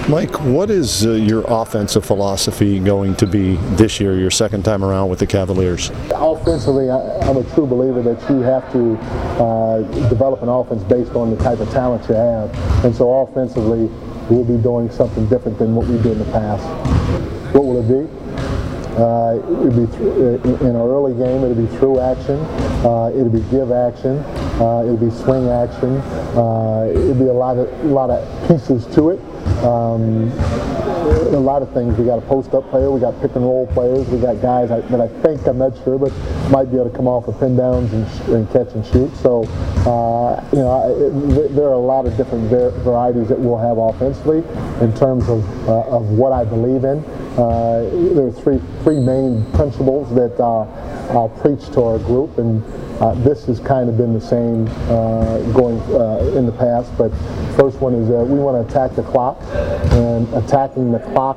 Mike, what is your offensive philosophy going to be this year, your second time around with the Cavaliers? Offensively, I'm a true believer that you have to develop an offense based on the type of talent you have. And so offensively, we'll be doing something different than what we did in the past. What will it be? It'll be in our early game, it'll be through action, it'll be give action, it'll be swing action, it'll be a lot of pieces to it. A lot of things. We got a post-up player, we got pick-and-roll players, we got guys that I think, I'm not sure, but might be able to come off of pin downs and catch and shoot. So, there are a lot of different varieties that we'll have offensively in terms of what I believe in. There are three main principles that I'll preach to our group, and this has kind of been the same going in the past. But first one is we want to attack the clock, and attacking the clock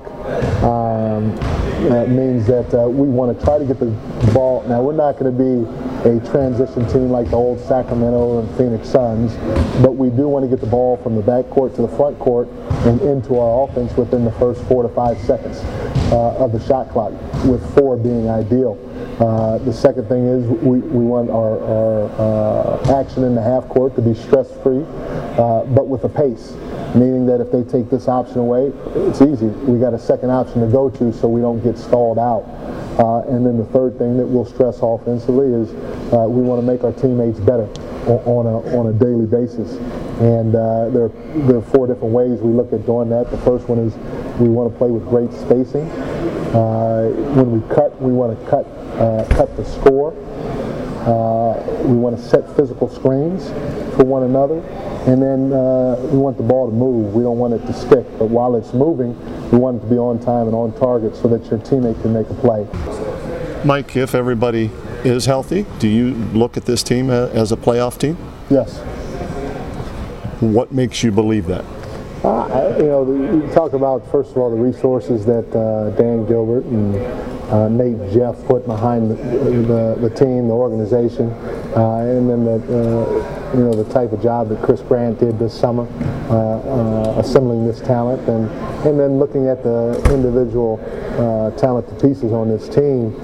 means that we want to try to get the ball. Now, we're not going to be a transition team like the old Sacramento and Phoenix Suns, but we do want to get the ball from the back court to the front court and into our offense within the first 4 to 5 seconds of the shot clock, with 4 being ideal. The second thing is we want our action in the half court to be stress-free, but with a pace, meaning that if they take this option away, it's easy. We got a second option to go to so we don't get stalled out. And then the third thing that we'll stress offensively is we want to make our teammates better on a daily basis. And there are 4 different ways we look at doing that. The first one is we want to play with great spacing. When we cut, we want to cut the score. We want to set physical screens for one another. And then we want the ball to move. We don't want it to stick. But while it's moving, we want it to be on time and on target so that your teammate can make a play. Mike, if everybody is healthy, do you look at this team as a playoff team? Yes. What makes you believe that? You talk about, first of all, the resources that Dan Gilbert and Nate Jeff put behind the team, the organization, and then the type of job that Chris Grant did this summer, assembling this talent, and then looking at the individual talented pieces on this team.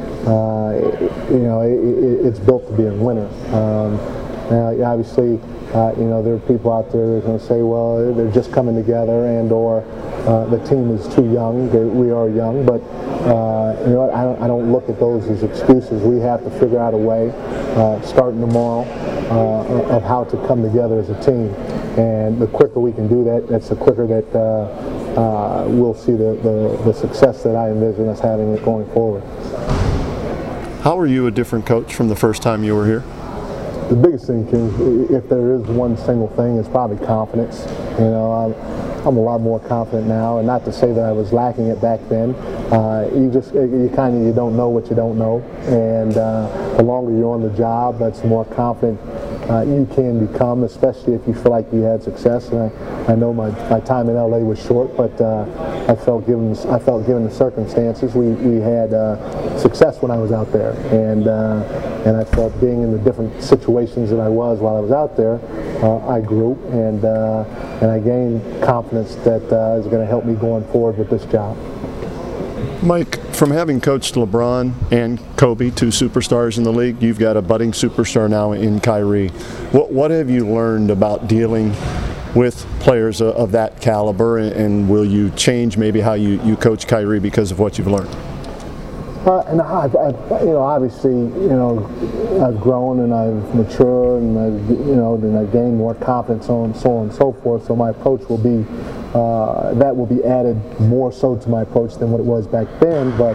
It's built to be a winner. Now, obviously, there are people out there that are going to say, well, they're just coming together, and/or the team is too young. We are young, but I don't look at those as excuses. We have to figure out a way, starting tomorrow, of how to come together as a team. And the quicker we can do that, that's the quicker that we'll see the success that I envision us having going forward. How are you a different coach from the first time you were here? The biggest thing, King, if there is one single thing, is probably confidence. I'm a lot more confident now, and not to say that I was lacking it back then. You don't know what you don't know, and the longer you're on the job, that's the more confident you can become, especially if you feel like you had success. And I know my time in LA was short, but I felt given the circumstances, we had success when I was out there, and I felt being in the different situations that I was while I was out there, I grew, and I gained confidence that is going to help me going forward with this job. Mike, from having coached LeBron and Kobe, 2 superstars in the league, you've got a budding superstar now in Kyrie. What have you learned about dealing with players of that caliber, and will you change maybe how you coach Kyrie because of what you've learned? And obviously, I've grown and I've matured, and I've gained more confidence, so on and so forth. So my approach will be that will be added more so to my approach than what it was back then. But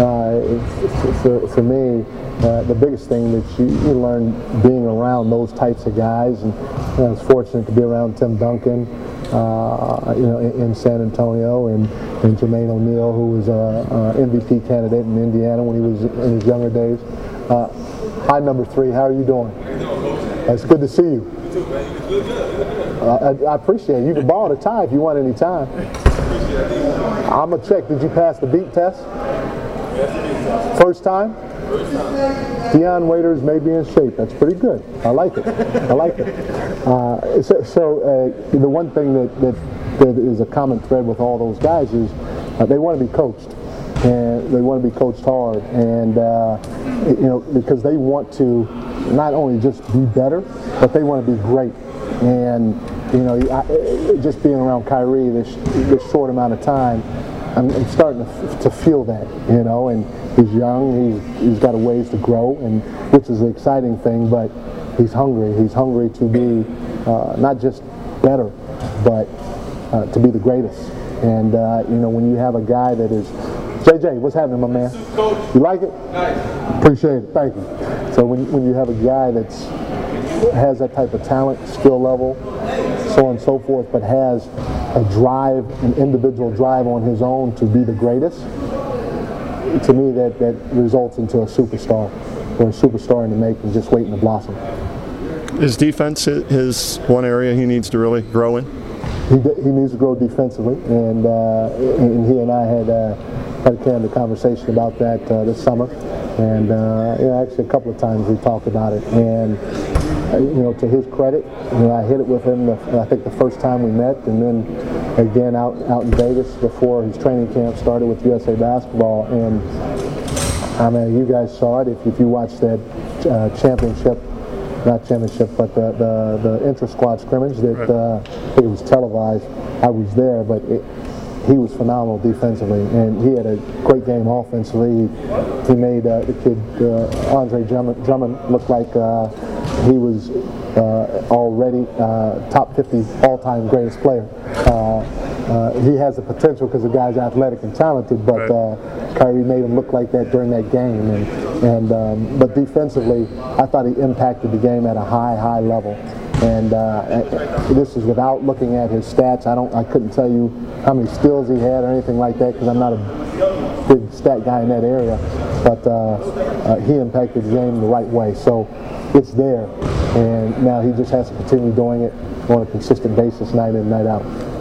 for me, the biggest thing that you learn being around those types of guys, and I was fortunate to be around Tim Duncan, in San Antonio, and Jermaine O'Neal, who was an MVP candidate in Indiana when he was in his younger days. Hi, number 3. How are you doing? It's good to see you. I appreciate it. You can borrow the tie if you want any time. I'm going to check. Did you pass the beat test? First time? Deion Waiters may be in shape. That's pretty good. I like it. I like it. The one thing that is a common thread with all those guys is they want to be coached, and they want to be coached hard, and because they want to not only just be better, but they want to be great. And just being around Kyrie this short amount of time, I'm starting to feel that, and he's young, he's got a ways to grow, and which is the exciting thing, but he's hungry. He's hungry to be not just better, but to be the greatest. And when you have a guy that is, JJ, what's happening, my man? You like it? Nice. Appreciate it. Thank you. So when you have a guy that's has that type of talent, skill level, so on and so forth, but has a drive, an individual drive on his own to be the greatest, to me that results into a superstar, or a superstar in the making, just waiting to blossom. Is defense his one area he needs to really grow in? He needs to grow defensively, and he and I had a candid conversation about that this summer, and actually a couple of times we talked about it. And to his credit, I hit it with him I think the first time we met, and then again out in Vegas before his training camp started with USA Basketball. And I mean, you guys saw it if you watched that not championship, but the intra-squad scrimmage that it was televised. I was there, but he was phenomenal defensively, and he had a great game offensively. He made the kid Andre Drummond look like he was already top 50 all-time greatest player. He has the potential because the guy's athletic and talented, but Kyrie made him look like that during that game. But defensively, I thought he impacted the game at a high level. And this is without looking at his stats. I couldn't tell you how many steals he had or anything like that, because I'm not a big stat guy in that area. But he impacted the game the right way. So it's there, and now he just has to continue doing it on a consistent basis, night in, night out.